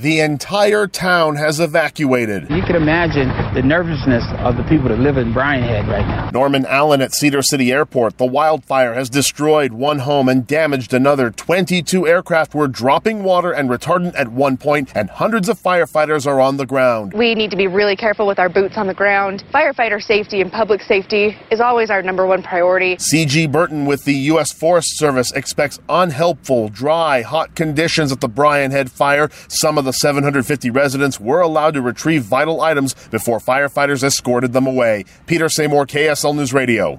the entire town has evacuated. You can imagine the nervousness of the people that live in Bryan Head right now. Norman Allen at Cedar City Airport. The wildfire has destroyed one home and damaged another. 22 aircraft were dropping water and retardant at one point, and hundreds of firefighters are on the ground. We need to be really careful with our boots on the ground. Firefighter safety and public safety is always our number one priority. C.G. Burton with the U.S. Forest Service expects unhelpful, dry, hot conditions at the Bryan Head fire. Some of the 750 residents were allowed to retrieve vital items before firefighters escorted them away. Peter Seymour, KSL News Radio.